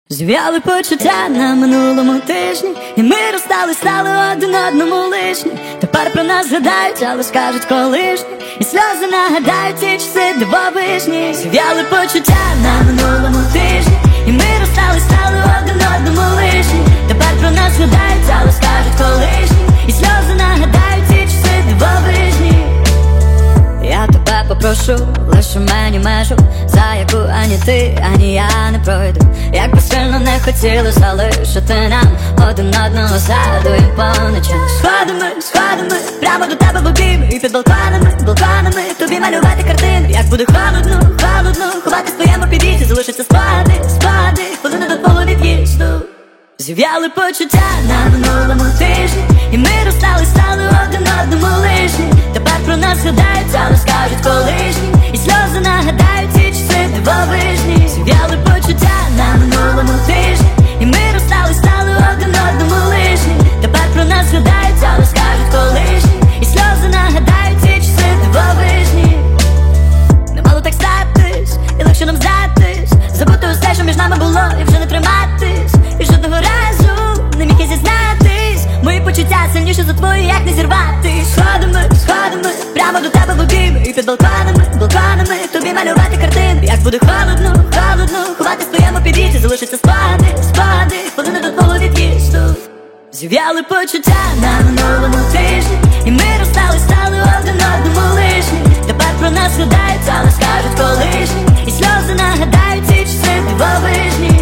Зв'яли почуття на минулому тижні, і ми розстали, стали один одному лишні. Тепер про нас згадають, але скажуть колишні, і сльози нагадають ті часи дивовижні. Зв'яли почуття на минулому тижні, і ми розстали, стали один одному лишні. Тепер про нас згадають, але скажуть колишні, і сльози нагадають ті часи дивовижні. Я тебе попрошу, лише мені межу, за яку ані ти, ані я не пройду. Як би сильно не хотіли залишити нам один одного згадуємо по ночам. Сходами, прямо до тебе в обійми, і під балконами тобі малювати картини. Як буде холодно, ховати в твоєму під'їзді, залишиться спогади, хвилини до твого від'їзду. Зів'яли почуття на минулому тижні, і ми розстали, стали один одному лишні. Тепер про нас згадають, але скажуть колишні, і сльози нагадають ті часи дивовижні. Зів'яли почуття на минулому тижні, і ми розстали, стали один одному лишні. Тепер про нас згадають, але скажуть колишні, і сльози нагадають ті часи дивовижні. Не мало так статись, і легше нам здатись, забути усе, що між нами було, і вже не триматись. І жодного разу не міг я зізнатись, мої почуття сильніші за твої, як не зірватись. Сходами, прямо до тебе в обійми, і під балконами тобі малювати картини. Як буде холодно, ховати в твоєму під'їзді, залишиться спогади, хвилини до твого від'їзду. Зів'яли почуття на минулому тижні, і ми розстали, стали один одному лишні. Тепер про нас згадають, але скажуть колишні, і сльози нагадають ці часи дивовижні.